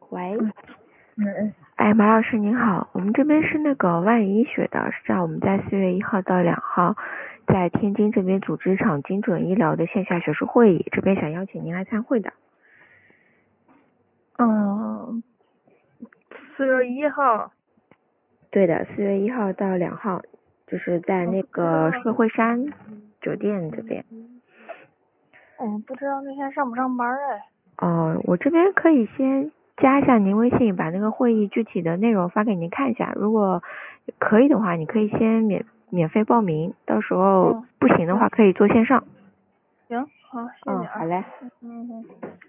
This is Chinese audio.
喂， 嗯， 马老师您好，我们这边是那个万宇医学的，是这样，我们在4月1号到2号在天津这边组织一场精准医疗的线下学术会议，这边想邀请您来参会的。 4月1号。 对的，4月1号到2号，就是在那个社会山酒店这边。 不知道那天上不上班哎。 我这边可以先加一下您微信，把那个会议具体的内容发给您看一下。如果可以的话，你可以先免费报名，到时候不行的话可以做线上。 行，好，谢谢啊。 好嘞。